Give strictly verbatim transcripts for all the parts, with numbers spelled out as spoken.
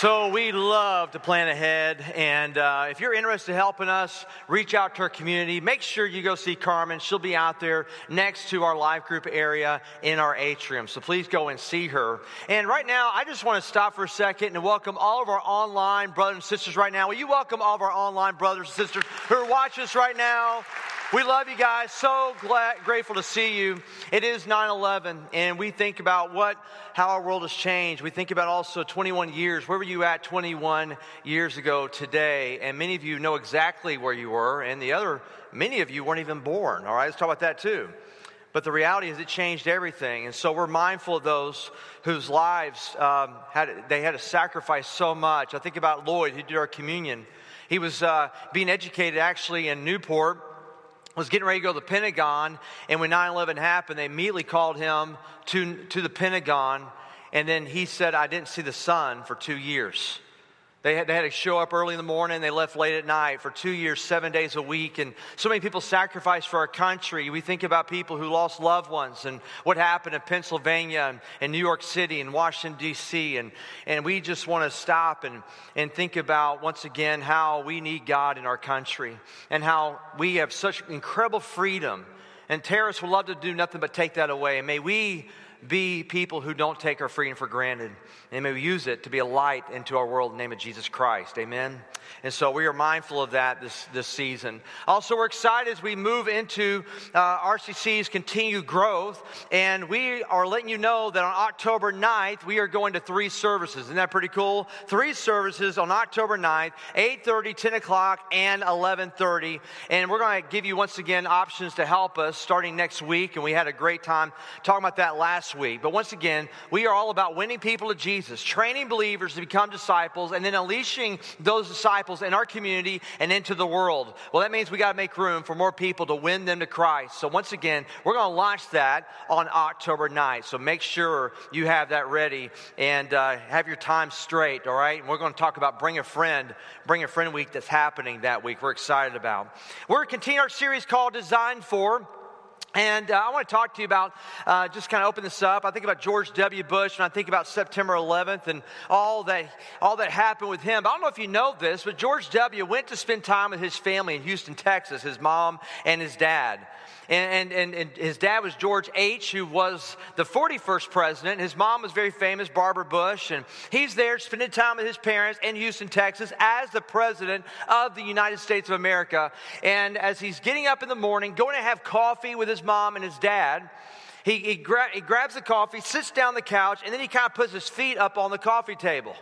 So we love to plan ahead, and uh, if you're interested in helping us reach out to our community, make sure you go see Carmen. She'll be out there next to our life group area in our atrium, so please go and see her. And right now, I just want to stop for a second and welcome all of our online brothers and sisters right now. Will you welcome all of our online brothers and sisters who are watching us right now? We love you guys. So glad, grateful to see you. It is nine eleven, and we think about what, how our world has changed. We think about also twenty-one years. Where were you at twenty-one years ago today? And many of you know exactly where you were, and the other, many of you weren't even born. All right, let's talk about that too. But the reality is it changed everything. And so we're mindful of those whose lives, um, had they had to sacrifice so much. I think about Lloyd, who did our communion. He was uh, being educated actually in Newport, was getting ready to go to the Pentagon, and when nine eleven happened, they immediately called him to, to the Pentagon, and then he said, I didn't see the sun for two years. They had, they had to show up early in the morning, they left late at night for two years, seven days a week, and so many people sacrificed for our country. We think about people who lost loved ones and what happened in Pennsylvania and, and New York City and Washington, D C, and, and we just want to stop and, and think about, once again, how we need God in our country and how we have such incredible freedom, and terrorists would love to do nothing but take that away. And may we be people who don't take our freedom for granted, and may we use it to be a light into our world in the name of Jesus Christ. Amen. And so we are mindful of that this, this season. Also, we're excited as we move into uh, R C C's continued growth, and we are letting you know that on October ninth, we are going to three services. Isn't that pretty cool? Three services on October ninth, eight thirty, ten o'clock, and eleven thirty. And we're going to give you, once again, options to help us starting next week, and we had a great time talking about that last week. But once again, we are all about winning people to Jesus, training believers to become disciples, and then unleashing those disciples in our community and into the world. Well, that means we got to make room for more people to win them to Christ. So once again, we're going to launch that on October ninth. So make sure you have that ready and uh, have your time straight, all right? And we're going to talk about Bring a Friend, Bring a Friend Week that's happening that week. We're excited about. We're continuing our series called Designed For. And uh, I want to talk to you about, uh, just kind of open this up. I think about George W. Bush, and I think about September eleventh and all that all that happened with him. But I don't know if you know this, but George W. went to spend time with his family in Houston, Texas, his mom and his dad. And, and, and his dad was George H., who was the forty-first president. His mom was very famous, Barbara Bush. And he's there spending time with his parents in Houston, Texas, as the president of the United States of America. And as he's getting up in the morning, going to have coffee with his mom and his dad, he, he, gra- he grabs the coffee, sits down on the couch, and then he kind of puts his feet up on the coffee table.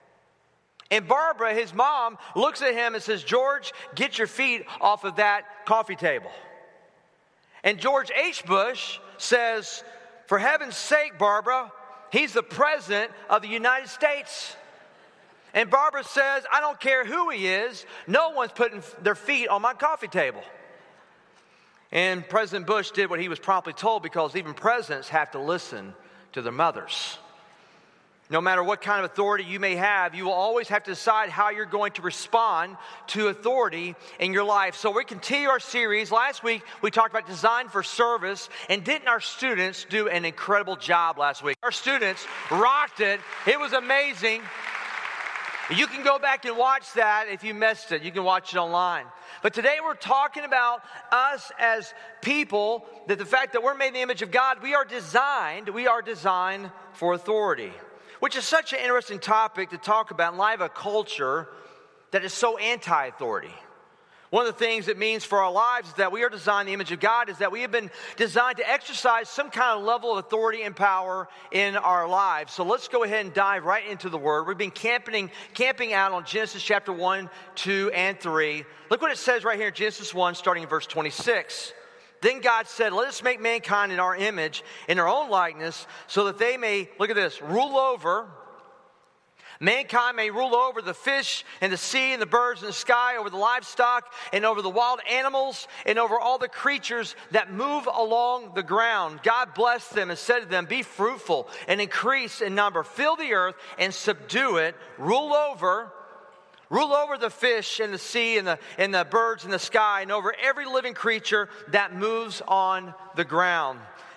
And Barbara, his mom, looks at him and says, George, get your feet off of that coffee table. And George H. Bush says, for heaven's sake, Barbara, he's the president of the United States. And Barbara says, I don't care who he is. No one's putting their feet on my coffee table. And President Bush did what he was promptly told, because even presidents have to listen to their mothers. No matter what kind of authority you may have, you will always have to decide how you're going to respond to authority in your life. So we continue our series. Last week, we talked about Design for Service. And didn't our students do an incredible job last week? Our students rocked it. It was amazing. You can go back and watch that if you missed it. You can watch it online. But today we're talking about us as people, that the fact that we're made in the image of God, we are designed, we are designed for authority. Which is such an interesting topic to talk about in light of a culture that is so anti-authority. One of the things it means for our lives is that we are designed in the image of God, is that we have been designed to exercise some kind of level of authority and power in our lives. So let's go ahead and dive right into the Word. We've been camping, camping out on Genesis chapter one, two, and three. Look what it says right here in Genesis one, starting in verse twenty-six. Then God said, let us make mankind in our image, in our own likeness, so that they may, look at this, rule over, mankind may rule over the fish and the sea and the birds in the sky, over the livestock and over the wild animals and over all the creatures that move along the ground. God blessed them and said to them, be fruitful and increase in number, fill the earth and subdue it, rule over Rule over the fish and the sea and the, and the birds in the sky, and over every living creature that moves on the ground.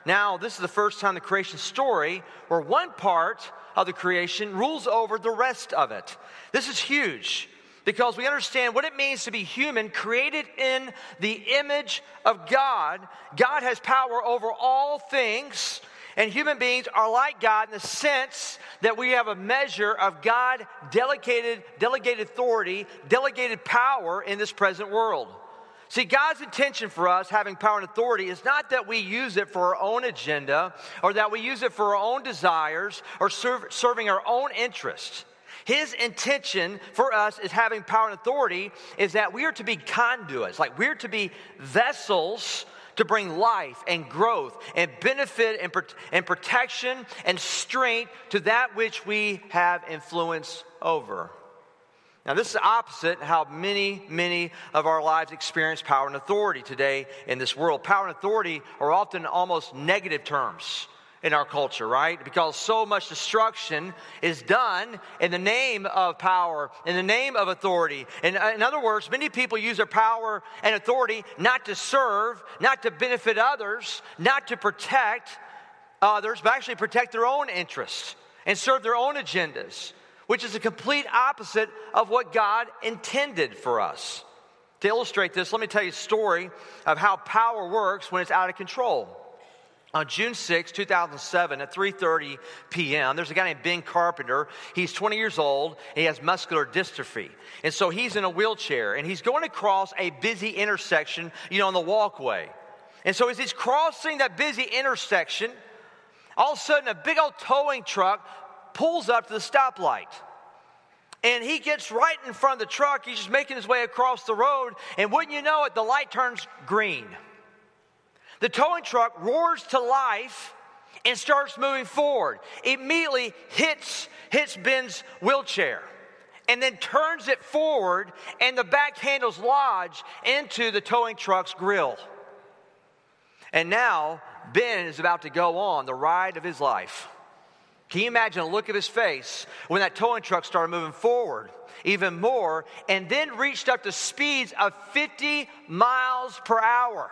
now this is the first time in the creation story where one part of the creation rules over the rest of it. This is huge because we understand what it means to be human, created in the image of God. God has power over all things, and human beings are like God in the sense that we have a measure of God delegated, delegated authority, delegated power in this present world. See, God's intention for us having power and authority is not that we use it for our own agenda or that we use it for our own desires or serve, serving our own interests. His intention for us is having power and authority is that we are to be conduits, like we're to be vessels to bring life and growth and benefit and, and protection and strength to that which we have influence over. Now, this is opposite how many, many of our lives experience power and authority today in this world. Power and authority are often almost negative terms in our culture, right? Because so much destruction is done in the name of power, in the name of authority. And in other words, many people use their power and authority not to serve, not to benefit others, not to protect others, but actually protect their own interests and serve their own agendas, which is a complete opposite of what God intended for us. To illustrate this, let me tell you a story of how power works when it's out of control. On June sixth, two thousand seven, at three thirty p.m., there's a guy named Ben Carpenter. He's twenty years old, and he has muscular dystrophy. And so he's in a wheelchair, and he's going across a busy intersection, you know, on the walkway. And so as he's crossing that busy intersection, all of a sudden a big old towing truck pulls up to the stoplight. And he gets right in front of the truck. He's just making his way across the road. And wouldn't you know it, the light turns green. The towing truck roars to life and starts moving forward. Immediately hits, hits Ben's wheelchair and then turns it forward, and the back handles lodge into the towing truck's grill. And now Ben is about to go on the ride of his life. Can you imagine the look of his face when that towing truck started moving forward even more and then reached up to speeds of fifty miles per hour?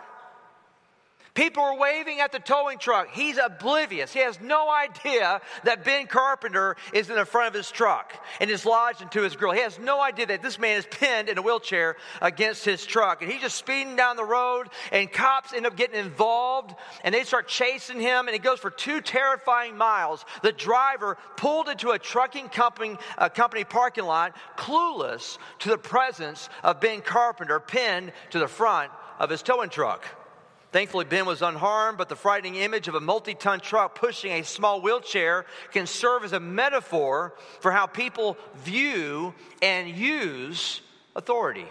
People are waving at the towing truck. He's oblivious. He has no idea that Ben Carpenter is in the front of his truck and is lodged into his grill. He has no idea that this man is pinned in a wheelchair against his truck. And he's just speeding down the road, and cops end up getting involved, and they start chasing him, and it goes for two terrifying miles. The driver pulled into a trucking company, uh, company parking lot, clueless to the presence of Ben Carpenter pinned to the front of his towing truck. Thankfully, Ben was unharmed, but the frightening image of a multi-ton truck pushing a small wheelchair can serve as a metaphor for how people view and use authority.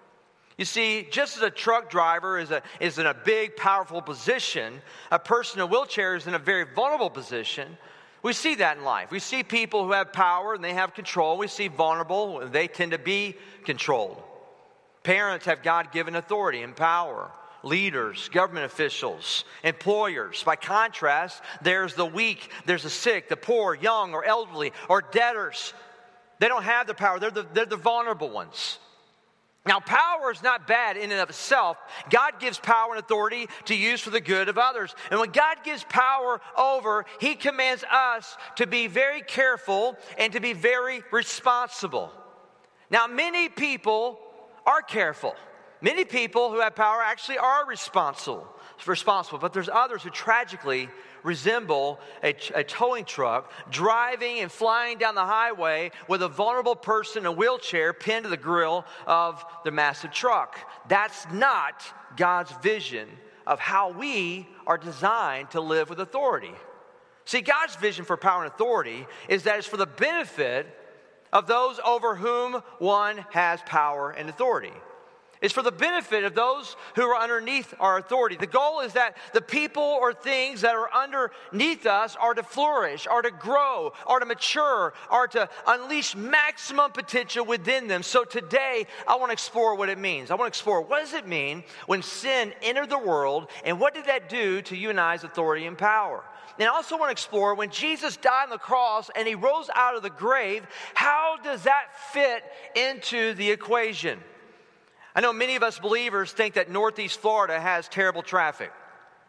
You see, just as a truck driver is, a, is in a big, powerful position, a person in a wheelchair is in a very vulnerable position. We see that in life. We see people who have power and they have control. We see vulnerable, and they tend to be controlled. Parents have God-given authority and power. Leaders, government officials, employers. By contrast, there's the weak, there's the sick, the poor, young, or elderly, or debtors. They don't have the power. They're the, they're the vulnerable ones. Now, power is not bad in and of itself. God gives power and authority to use for the good of others. And when God gives power over, He commands us to be very careful and to be very responsible. Now, many people are careful. Many people who have power actually are responsible, responsible, but there's others who tragically resemble a, a towing truck driving and flying down the highway with a vulnerable person in a wheelchair pinned to the grill of the massive truck. That's not God's vision of how we are designed to live with authority. See, God's vision for power and authority is that it's for the benefit of those over whom one has power and authority. It's for the benefit of those who are underneath our authority. The goal is that the people or things that are underneath us are to flourish, are to grow, are to mature, are to unleash maximum potential within them. So today, I want to explore what it means. I want to explore what does it mean when sin entered the world, and what did that do to you and I's authority and power? And I also want to explore when Jesus died on the cross and He rose out of the grave, how does that fit into the equation? I know many of us believers think that Northeast Florida has terrible traffic.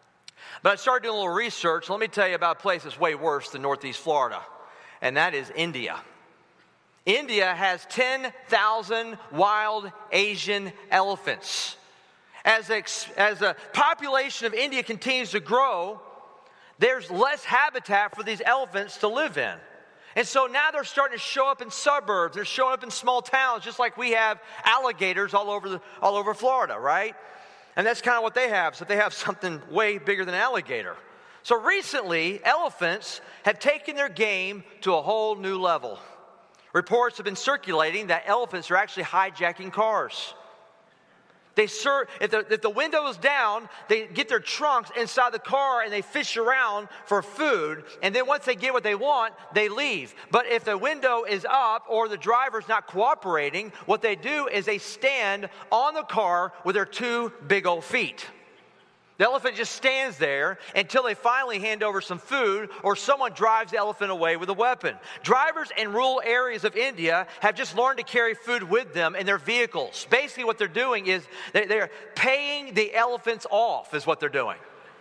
But I started doing a little research. Let me tell you about a place that's way worse than Northeast Florida, and that is India. India has ten thousand wild Asian elephants. As, ex, as the population of India continues to grow, there's less habitat for these elephants to live in. And so now they're starting to show up in suburbs. They're showing up in small towns, just like we have alligators all over, the, all over Florida, right? And that's kind of what they have. So they have something way bigger than an alligator. So recently, elephants have taken their game to a whole new level. Reports have been circulating that elephants are actually hijacking cars. They serve, if the, if the window is down, they get their trunks inside the car and they fish around for food. And then once they get what they want, they leave. But if the window is up or the driver's not cooperating, what they do is they stand on the car with their two big old feet. The elephant just stands there until they finally hand over some food or someone drives the elephant away with a weapon. Drivers in rural areas of India have just learned to carry food with them in their vehicles. Basically what they're doing is they're paying the elephants off is what they're doing.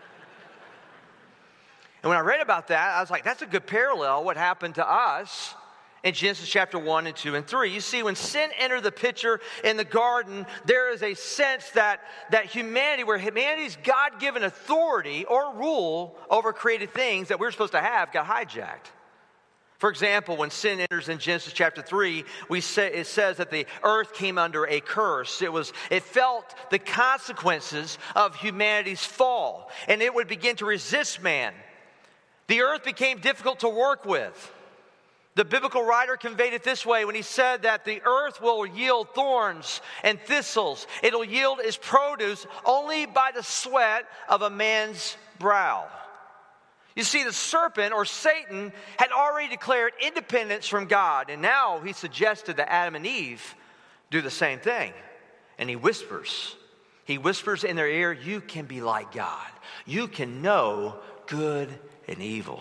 And when I read about that, I was like, that's a good parallel what happened to us in Genesis chapter one and two and three. You see, when sin entered the picture in the garden, there is a sense that, that humanity, where humanity's God-given authority or rule over created things that we're supposed to have, got hijacked. For example, when sin enters in Genesis chapter three, we say, it says that the earth came under a curse. It was, it felt the consequences of humanity's fall, and it would begin to resist man. The earth became difficult to work with. The biblical writer conveyed it this way when he said that the earth will yield thorns and thistles. It'll yield its produce only by the sweat of a man's brow. You see, the serpent, or Satan, had already declared independence from God. And now he suggested that Adam and Eve do the same thing. And he whispers. He whispers in their ear, you can be like God. You can know good and evil.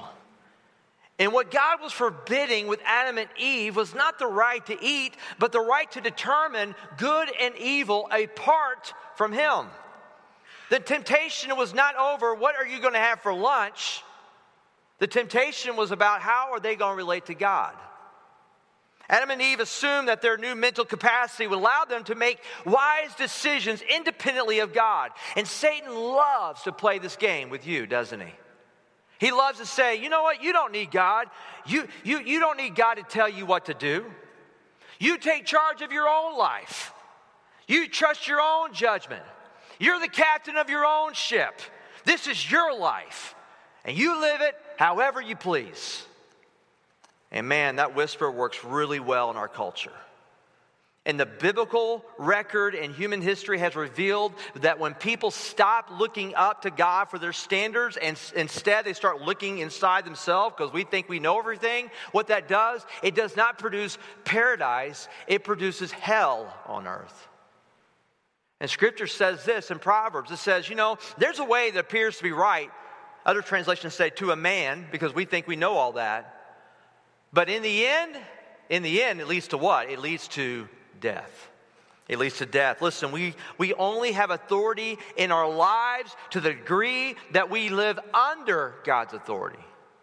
And what God was forbidding with Adam and Eve was not the right to eat, but the right to determine good and evil apart from Him. The temptation was not over, what are you going to have for lunch? The temptation was about how are they going to relate to God. Adam and Eve assumed that their new mental capacity would allow them to make wise decisions independently of God. And Satan loves to play this game with you, doesn't he? He loves to say, you know what, you don't need God. You, you, you don't need God to tell you what to do. You take charge of your own life. You trust your own judgment. You're the captain of your own ship. This is your life. And you live it however you please. And man, that whisper works really well in our culture. And the biblical record in human history has revealed that when people stop looking up to God for their standards and instead they start looking inside themselves because we think we know everything, what that does, it does not produce paradise, it produces hell on earth. And Scripture says this in Proverbs. It says, you know, there's a way that appears to be right. Other translations say to a man because we think we know all that. But in the end, in the end, it leads to what? It leads to death. It leads to death. Listen, we, we only have authority in our lives to the degree that we live under God's authority.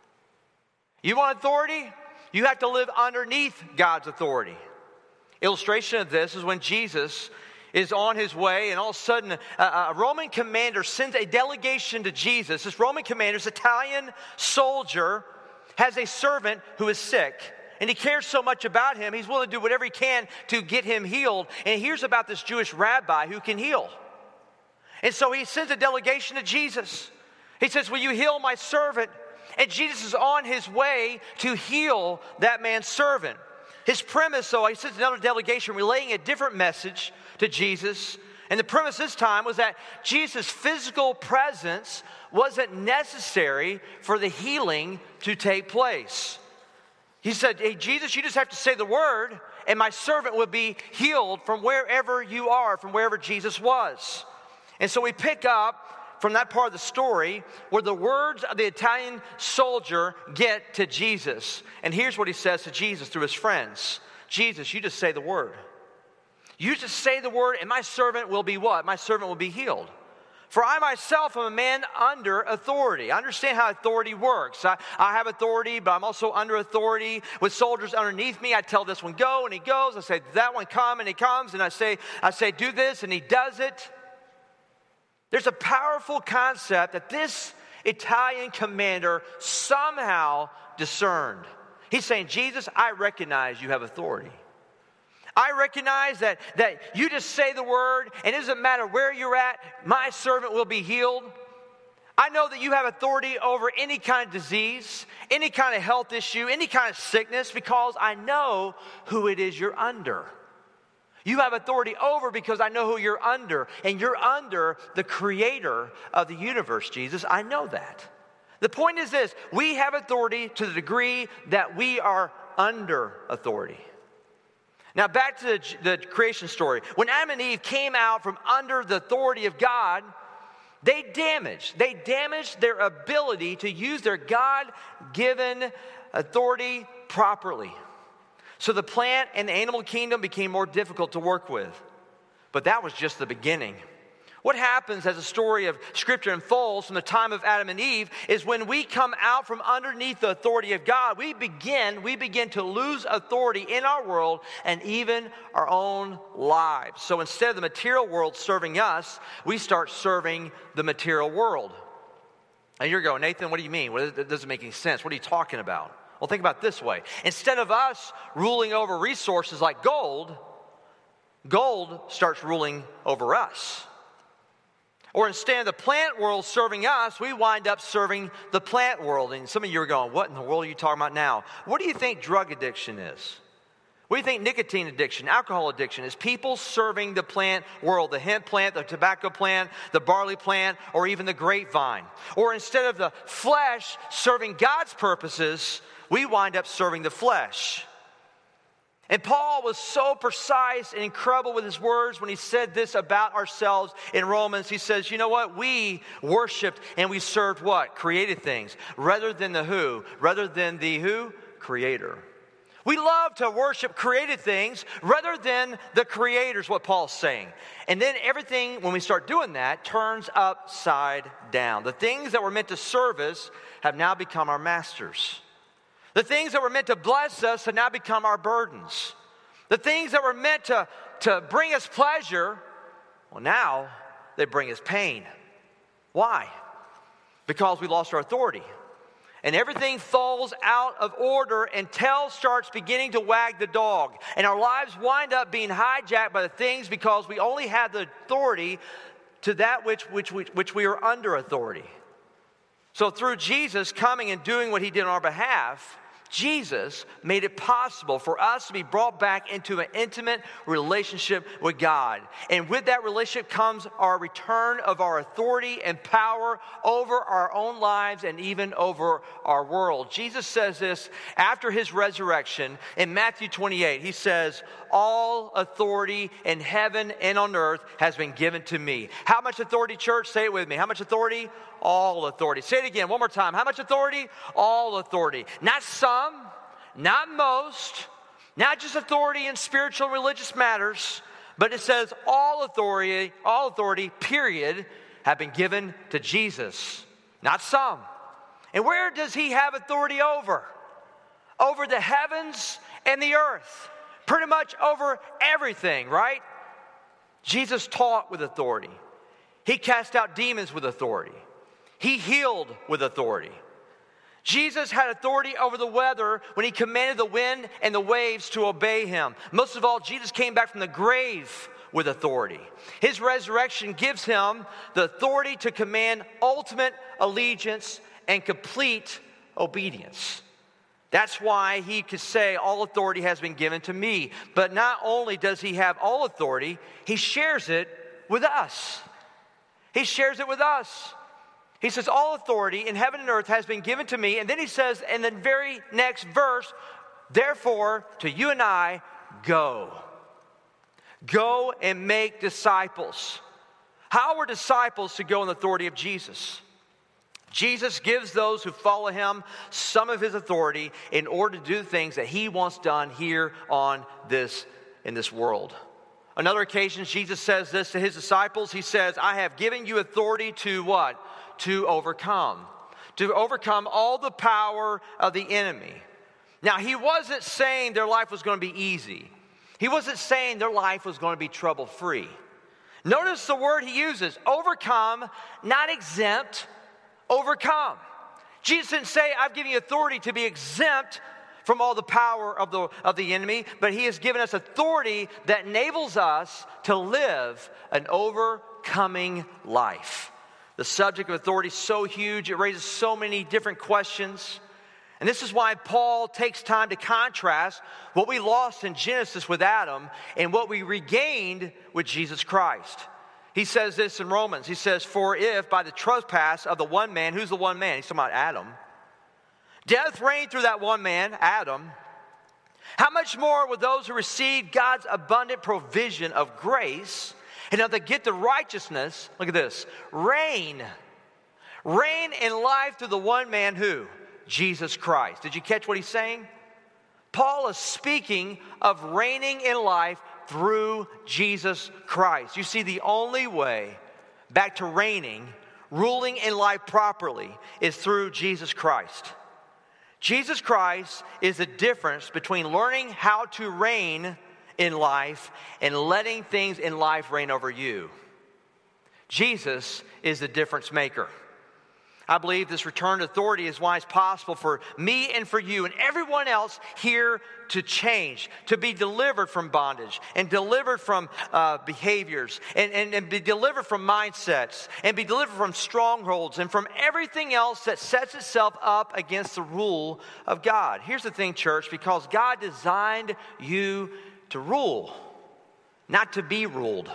You want authority? You have to live underneath God's authority. Illustration of this is when Jesus is on his way and all of a sudden a, a Roman commander sends a delegation to Jesus. This Roman commander, this Italian soldier, has a servant who is sick. And he cares so much about him, he's willing to do whatever he can to get him healed. And he hears about this Jewish rabbi who can heal. And so he sends a delegation to Jesus. He says, will you heal my servant? And Jesus is on his way to heal that man's servant. His premise, though, he sends another delegation relaying a different message to Jesus. And the premise this time was that Jesus' physical presence wasn't necessary for the healing to take place. He said, hey, Jesus, you just have to say the word, and my servant will be healed from wherever you are, from wherever Jesus was. And so we pick up from that part of the story where the words of the Italian soldier get to Jesus. And here's what he says to Jesus through his friends. Jesus, you just say the word. You just say the word, and my servant will be what? My servant will be healed. For I myself am a man under authority. I understand how authority works. I, I have authority, but I'm also under authority with soldiers underneath me. I tell this one go, and he goes. I say that one come, and he comes. And I say, I say do this, and he does it. There's a powerful concept that this Italian commander somehow discerned. He's saying, Jesus, I recognize you have authority. I recognize that, that you just say the word, and it doesn't matter where you're at, my servant will be healed. I know that you have authority over any kind of disease, any kind of health issue, any kind of sickness, because I know who it is you're under. You have authority over because I know who you're under, and you're under the creator of the universe, Jesus. I know that. The point is this: we have authority to the degree that we are under authority. Now back to the, the creation story. When Adam and Eve came out from under the authority of God, they damaged, they damaged their ability to use their God-given authority properly. So the plant and the animal kingdom became more difficult to work with. But that was just the beginning. What happens as the story of Scripture unfolds from the time of Adam and Eve is when we come out from underneath the authority of God, we begin, we begin to lose authority in our world and even our own lives. So instead of the material world serving us, we start serving the material world. And you're going, Nathan, what do you mean? Well, that doesn't make any sense. What are you talking about? Well, think about it this way. Instead of us ruling over resources like gold, gold starts ruling over us. Or instead of the plant world serving us, we wind up serving the plant world. And some of you are going, what in the world are you talking about now? What do you think drug addiction is? What do you think nicotine addiction, alcohol addiction is? People serving the plant world, the hemp plant, the tobacco plant, the barley plant, or even the grapevine. Or instead of the flesh serving God's purposes, we wind up serving the flesh. And Paul was so precise and incredible with his words when he said this about ourselves in Romans. He says, you know what? We worshiped and we served what? Created things. Rather than the who? Rather than the who? Creator. We love to worship created things rather than the creators, what Paul's saying. And then everything, when we start doing that, turns upside down. The things that were meant to serve us have now become our masters. The things that were meant to bless us have now become our burdens. The things that were meant to, to bring us pleasure, well, now they bring us pain. Why? Because we lost our authority. And everything falls out of order and tail starts beginning to wag the dog. And our lives wind up being hijacked by the things because we only had the authority to that which, which, which, which we are under authority. So through Jesus coming and doing what he did on our behalf, Jesus made it possible for us to be brought back into an intimate relationship with God. And with that relationship comes our return of our authority and power over our own lives and even over our world. Jesus says this after his resurrection in Matthew twenty-eight. He says, all authority in heaven and on earth has been given to me. How much authority, church? Say it with me. How much authority? All authority. Say it again, one more time. How much authority? All authority. Not some, not most, not just authority in spiritual and religious matters, but it says all authority, all authority, period, have been given to Jesus. Not some. And where does he have authority over? Over the heavens and the earth. Pretty much over everything, right? Jesus taught with authority. He cast out demons with authority. He healed with authority. Jesus had authority over the weather when he commanded the wind and the waves to obey him. Most of all, Jesus came back from the grave with authority. His resurrection gives him the authority to command ultimate allegiance and complete obedience. That's why he could say, all authority has been given to me. But not only does he have all authority, he shares it with us. He shares it with us. He says, all authority in heaven and earth has been given to me. And then he says in the very next verse, therefore, to you and I, go. Go and make disciples. How are disciples to go in the authority of Jesus? Jesus gives those who follow him some of his authority in order to do things that he wants done here on this, in this world. On other occasions, Jesus says this to his disciples. He says, I have given you authority to what? To overcome. To overcome all the power of the enemy. Now, he wasn't saying their life was going to be easy. He wasn't saying their life was going to be trouble-free. Notice the word he uses, overcome, not exempt, overcome. Jesus didn't say, I've given you authority to be exempt from all the power of the, of the enemy, but he has given us authority that enables us to live an overcoming life. The subject of authority is so huge, it raises so many different questions. And this is why Paul takes time to contrast what we lost in Genesis with Adam and what we regained with Jesus Christ. He says this in Romans. He says, for if by the trespass of the one man, who's the one man? He's talking about Adam. Death reigned through that one man, Adam. How much more will those who receive God's abundant provision of grace and of the gift of righteousness, look at this, reign. Reign in life through the one man who? Jesus Christ. Did you catch what he's saying? Paul is speaking of reigning in life through Jesus Christ. You see, the only way back to reigning, ruling in life properly, is through Jesus Christ. Jesus Christ is the difference between learning how to reign in life and letting things in life reign over you. Jesus is the difference maker. I believe this return to authority is why it's possible for me and for you and everyone else here to change, to be delivered from bondage and delivered from uh, behaviors and, and, and be delivered from mindsets and be delivered from strongholds and from everything else that sets itself up against the rule of God. Here's the thing, church, because God designed you to rule, not to be ruled.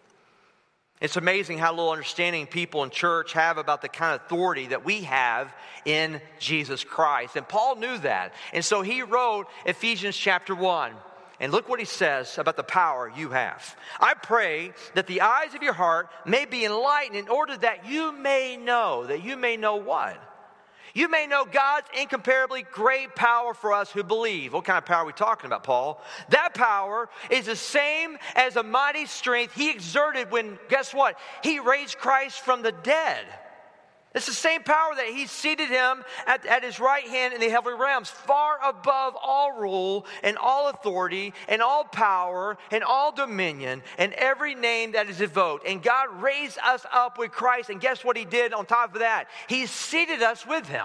It's amazing how little understanding people in church have about the kind of authority that we have in Jesus Christ. And Paul knew that. And so he wrote Ephesians chapter one. And look what he says about the power you have. I pray that the eyes of your heart may be enlightened in order that you may know. That you may know what? You may know God's incomparably great power for us who believe. What kind of power are we talking about, Paul? That power is the same as a mighty strength he exerted when, guess what? He raised Christ from the dead. It's the same power that he seated him at, at his right hand in the heavenly realms, far above all rule and all authority and all power and all dominion and every name that is invoked. And God raised us up with Christ. And guess what he did on top of that? He seated us with him.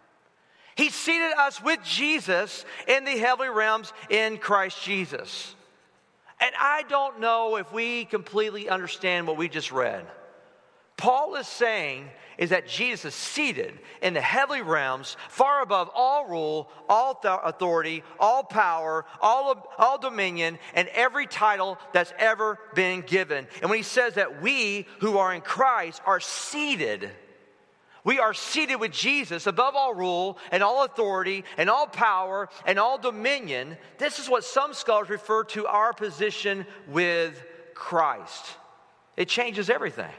He seated us with Jesus in the heavenly realms in Christ Jesus. And I don't know if we completely understand what we just read. Paul is saying is that Jesus is seated in the heavenly realms, far above all rule, all th- authority, all power, all, all dominion, and every title that's ever been given. And when he says that we who are in Christ are seated, we are seated with Jesus above all rule and all authority and all power and all dominion. This is what some scholars refer to our position with Christ. It changes everything.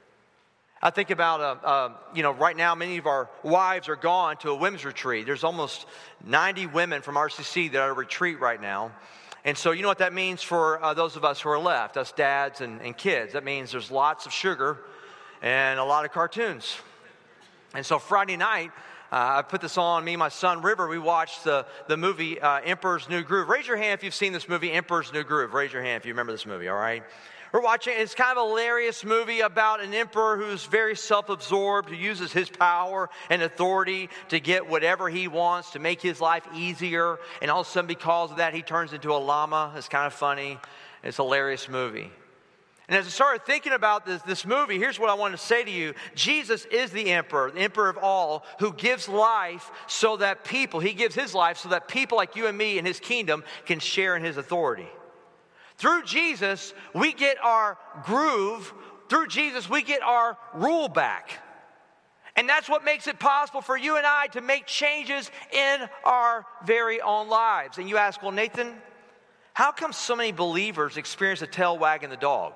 I think about, uh, uh, you know, right now many of our wives are gone to a women's retreat. There's almost ninety women from R C C that are at a retreat right now. And so you know what that means for uh, those of us who are left, us dads and, and kids. That means there's lots of sugar and a lot of cartoons. And so Friday night, uh, I put this on, me and my son River, we watched the, the movie uh, Emperor's New Groove. Raise your hand if you've seen this movie, Emperor's New Groove. Raise your hand if you remember this movie, all right? We're watching, it's kind of a hilarious movie about an emperor who's very self-absorbed, who uses his power and authority to get whatever he wants, to make his life easier. And all of a sudden, because of that, he turns into a llama. It's kind of funny. It's a hilarious movie. And as I started thinking about this, this movie, here's what I want to say to you. Jesus is the emperor, the emperor of all, who gives life so that people, he gives his life so that people like you and me in his kingdom can share in his authority. Through Jesus, we get our groove. Through Jesus, we get our rule back. And that's what makes it possible for you and I to make changes in our very own lives. And you ask, well, Nathan, how come so many believers experience a tail wagging the dog?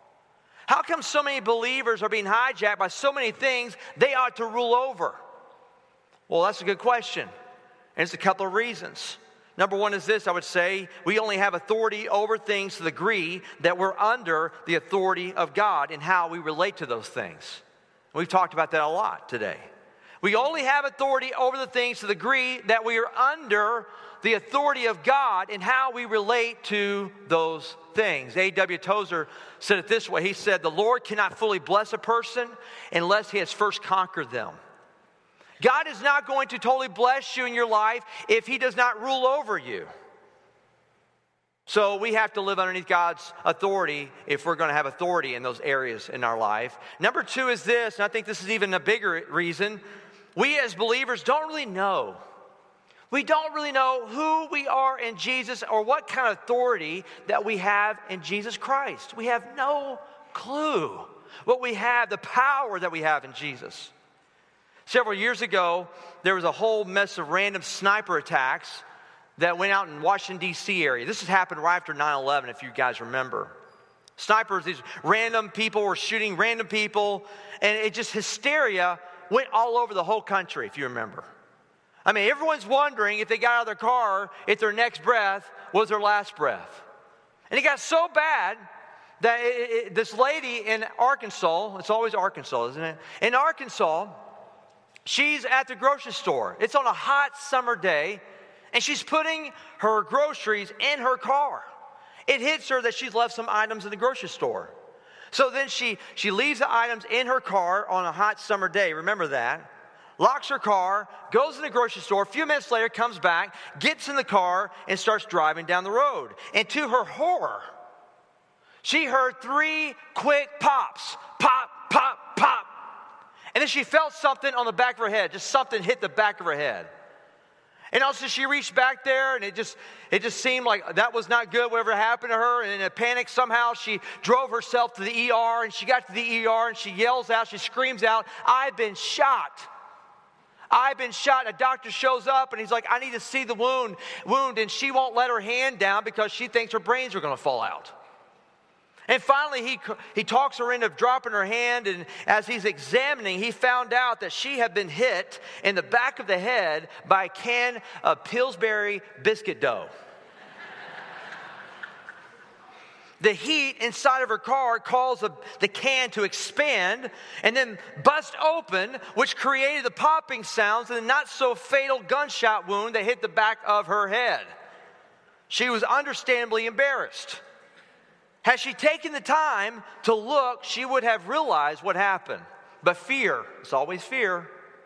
How come so many believers are being hijacked by so many things they ought to rule over? Well, that's a good question. And it's a couple of reasons. Number one is this, I would say, we only have authority over things to the degree that we're under the authority of God and how we relate to those things. We've talked about that a lot today. We only have authority over the things to the degree that we are under the authority of God and how we relate to those things. A W Tozer said it this way. He said, the Lord cannot fully bless a person unless he has first conquered them. God is not going to totally bless you in your life if he does not rule over you. So we have to live underneath God's authority if we're going to have authority in those areas in our life. Number two is this, and I think this is even a bigger reason. We as believers don't really know. We don't really know who we are in Jesus or what kind of authority that we have in Jesus Christ. We have no clue what we have, the power that we have in Jesus. Several years ago, there was a whole mess of random sniper attacks that went out in Washington, D C area. This has happened right after nine eleven, if you guys remember. Snipers, these random people were shooting random people, and it just hysteria went all over the whole country, if you remember. I mean, everyone's wondering if they got out of their car, if their next breath was their last breath. And it got so bad that it, it, this lady in Arkansas, it's always Arkansas, isn't it? In Arkansas, she's at the grocery store. It's on a hot summer day, and she's putting her groceries in her car. It hits her that she's left some items in the grocery store. So then she, she leaves the items in her car on a hot summer day. Remember that. Locks her car, goes in the grocery store. A few minutes later, comes back, gets in the car, and starts driving down the road. And to her horror, she heard three quick pops. Pop, pop, pop. And then she felt something on the back of her head. Just something hit the back of her head. And also she reached back there, and it just it just seemed like that was not good, whatever happened to her. And in a panic, somehow she drove herself to the E R, and she got to the E R, and she yells out, she screams out, "I've been shot. I've been shot." A doctor shows up, and he's like, "I need to see the wound." wound. And she won't let her hand down because she thinks her brains are going to fall out. And finally, he, he talks her into dropping her hand, and as he's examining, he found out that she had been hit in the back of the head by a can of Pillsbury biscuit dough. The heat inside of her car caused the, the can to expand and then bust open, which created the popping sounds and the not-so-fatal gunshot wound that hit the back of her head. She was understandably embarrassed. Had she taken the time to look, she would have realized what happened. But fear, it's always fear.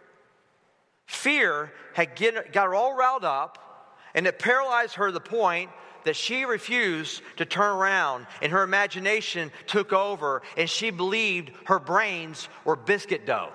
Fear had get, got her all riled up, and it paralyzed her to the point that she refused to turn around, and her imagination took over, and she believed her brains were biscuit dough.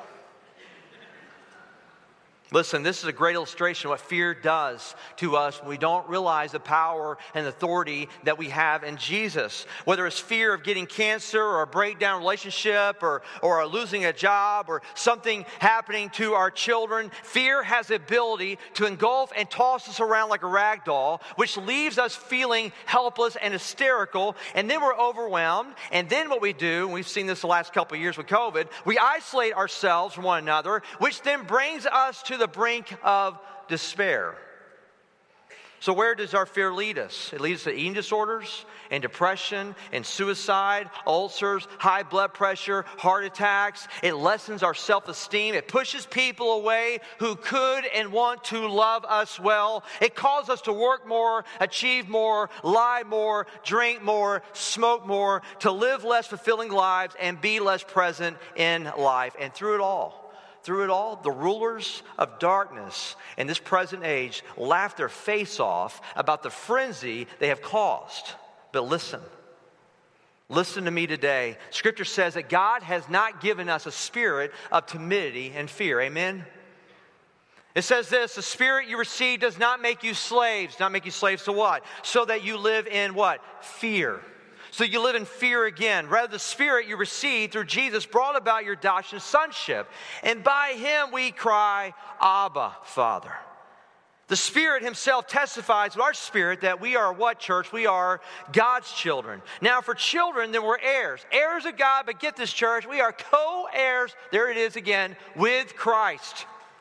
Listen, this is a great illustration of what fear does to us when we don't realize the power and authority that we have in Jesus. Whether it's fear of getting cancer or a breakdown relationship or, or losing a job or something happening to our children, fear has the ability to engulf and toss us around like a rag doll, which leaves us feeling helpless and hysterical, and then we're overwhelmed. And then what we do, and we've seen this the last couple of years with COVID, we isolate ourselves from one another, which then brings us to the brink of despair. So where does our fear lead us? It leads to eating disorders and depression and suicide, ulcers, high blood pressure, heart attacks. It lessens our self-esteem. It pushes people away who could and want to love us well. It calls us to work more, achieve more, lie more, drink more, smoke more, to live less fulfilling lives and be less present in life. And through it all, Through it all, the rulers of darkness in this present age laugh their face off about the frenzy they have caused. But listen, listen to me today. Scripture says that God has not given us a spirit of timidity and fear. Amen? It says this, the spirit you receive does not make you slaves. Not make you slaves to what? So that you live in what? Fear. So you live in fear again. Rather, the spirit you received through Jesus brought about your adoption of sonship. And by him we cry, Abba, Father. The Spirit himself testifies with our spirit that we are what, church? We are God's children. Now, for children, then we're heirs. Heirs of God, but get this, church, we are co-heirs, there it is again, with Christ.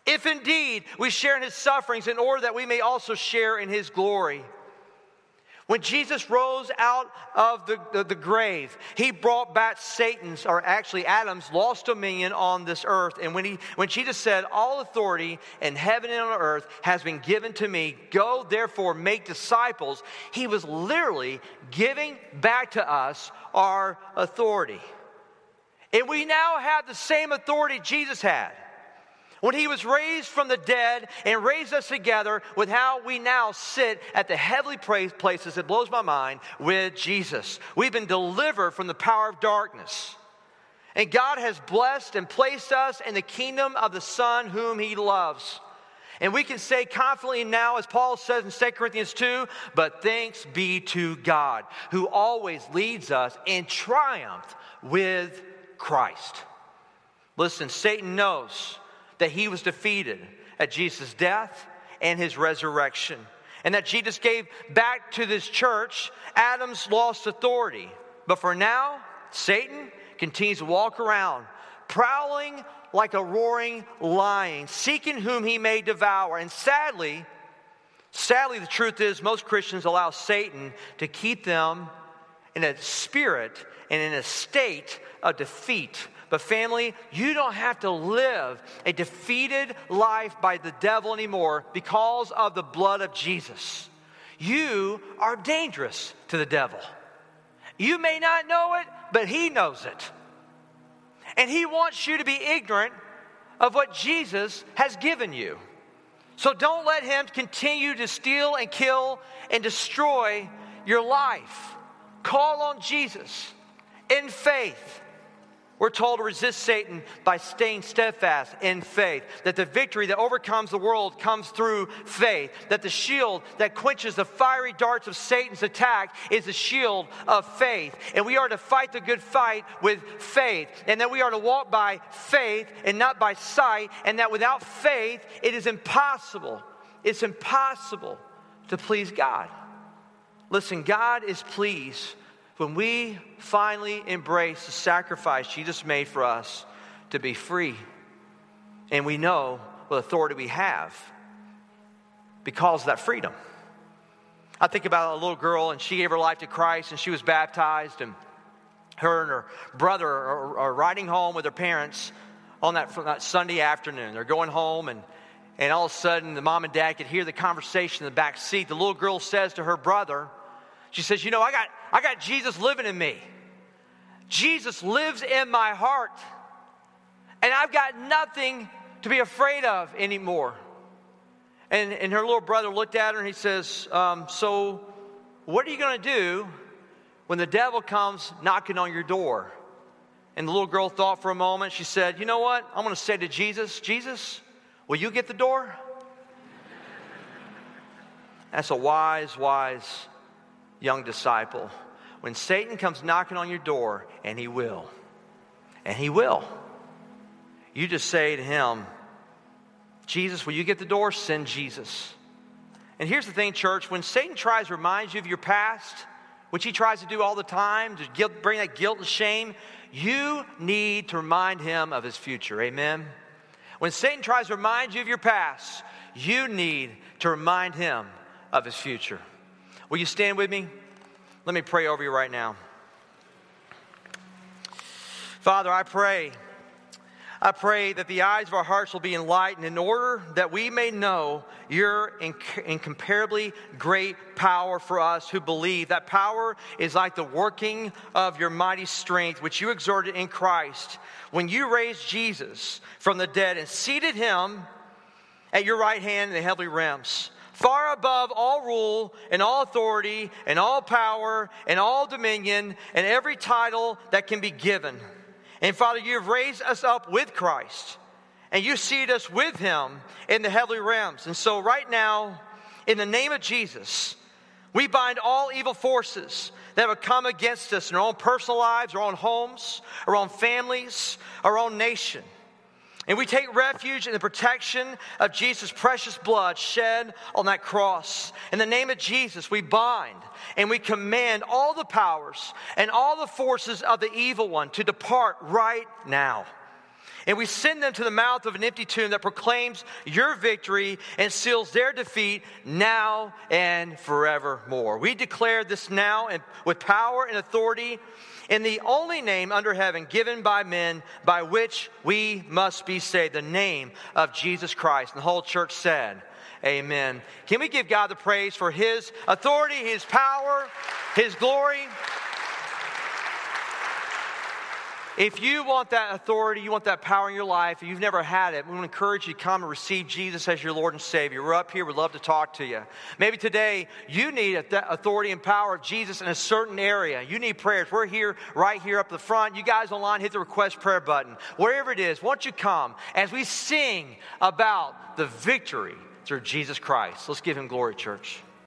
If indeed we share in his sufferings in order that we may also share in his glory. When Jesus rose out of the, the, the grave, he brought back Satan's, or actually Adam's, lost dominion on this earth. And when he, when Jesus said, all authority in heaven and on earth has been given to me, go therefore make disciples, he was literally giving back to us our authority. And we now have the same authority Jesus had when he was raised from the dead and raised us together with how we now sit at the heavenly places. It blows my mind with Jesus. We've been delivered from the power of darkness. And God has blessed and placed us in the kingdom of the Son whom he loves. And we can say confidently now, as Paul says in Second Corinthians two, but thanks be to God, who always leads us in triumph with Christ. Listen, Satan knows that he was defeated at Jesus' death and his resurrection. And that Jesus gave back to this church Adam's lost authority. But for now, Satan continues to walk around, prowling like a roaring lion, seeking whom he may devour. And sadly, sadly, the truth is most Christians allow Satan to keep them in a spirit and in a state of defeat. But family, you don't have to live a defeated life by the devil anymore because of the blood of Jesus. You are dangerous to the devil. You may not know it, but he knows it. And he wants you to be ignorant of what Jesus has given you. So don't let him continue to steal and kill and destroy your life. Call on Jesus in faith. We're told to resist Satan by staying steadfast in faith. That the victory that overcomes the world comes through faith. That the shield that quenches the fiery darts of Satan's attack is the shield of faith. And we are to fight the good fight with faith. And that we are to walk by faith and not by sight. And that without faith, it is impossible. It's impossible to please God. Listen, God is pleased when we finally embrace the sacrifice Jesus made for us to be free. And we know what authority we have because of that freedom. I think about a little girl, and she gave her life to Christ, and she was baptized, and her and her brother are, are riding home with their parents on that, that Sunday afternoon. They're going home, and, and all of a sudden, the mom and dad could hear the conversation in the back seat. The little girl says to her brother, she says, you know, I got I got Jesus living in me. Jesus lives in my heart. And I've got nothing to be afraid of anymore. And, and her little brother looked at her and he says, um, so what are you going to do when the devil comes knocking on your door? And the little girl thought for a moment. She said, you know what? I'm going to say to Jesus, Jesus, will you get the door? That's a wise, wise young disciple. When Satan comes knocking on your door, and he will, and he will, you just say to him, Jesus, will you get the door? Send Jesus. And here's the thing, church. When Satan tries to remind you of your past, which he tries to do all the time, to guilt, bring that guilt and shame, you need to remind him of his future. Amen? When Satan tries to remind you of your past, you need to remind him of his future. Will you stand with me? Let me pray over you right now. Father, I pray, I pray that the eyes of our hearts will be enlightened in order that we may know your inc- incomparably great power for us who believe. That power is like the working of your mighty strength, which you exerted in Christ when you raised Jesus from the dead and seated him at your right hand in the heavenly realms, far above all rule and all authority and all power and all dominion and every title that can be given. And Father, you have raised us up with Christ, and you seated us with him in the heavenly realms. And so right now, in the name of Jesus, we bind all evil forces that would come against us in our own personal lives, our own homes, our own families, our own nation. And we take refuge in the protection of Jesus' precious blood shed on that cross. In the name of Jesus, we bind and we command all the powers and all the forces of the evil one to depart right now. And we send them to the mouth of an empty tomb that proclaims your victory and seals their defeat now and forevermore. We declare this now and with power and authority in the only name under heaven given by men by which we must be saved, the name of Jesus Christ. And the whole church said, amen. Can we give God the praise for His authority, His power, His glory? If you want that authority, you want that power in your life, if you've never had it, we want to encourage you to come and receive Jesus as your Lord and Savior. We're up here. We'd love to talk to you. Maybe today you need that authority and power of Jesus in a certain area. You need prayers. We're here, right here up the front. You guys online, hit the request prayer button. Wherever it is, won't you come as we sing about the victory through Jesus Christ. Let's give Him glory, church.